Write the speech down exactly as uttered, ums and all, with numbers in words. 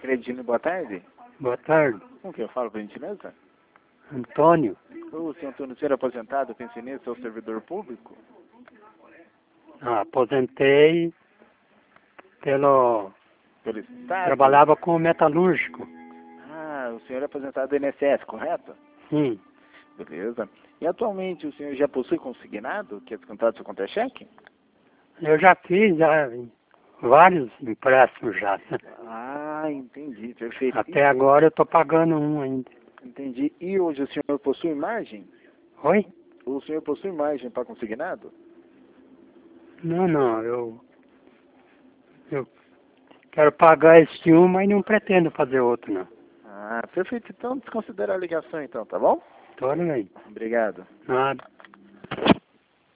Credino, boa tarde. Boa tarde. Com que eu falo, por gentileza? Antônio. O senhor Antônio, senhor aposentado, pensionista ou servidor público? Ah, aposentei pelo... Pelo Estado? Trabalhava como metalúrgico. Ah, o senhor é aposentado do I N S S, correto? Sim. Beleza. E atualmente o senhor já possui consignado, que é descontado do seu contra-cheque? Eu já fiz já, vários empréstimos já. Ah, entendi, perfeito. Até E, agora eu estou pagando um ainda. entendi. E hoje o senhor possui margem? Oi? O senhor possui margem para consignado? Não, não, eu... Eu quero pagar este um, mas não pretendo fazer outro, não. Ah, perfeito. Então desconsidera a ligação então, tá bom? Tudo bem. Obrigado. Nada.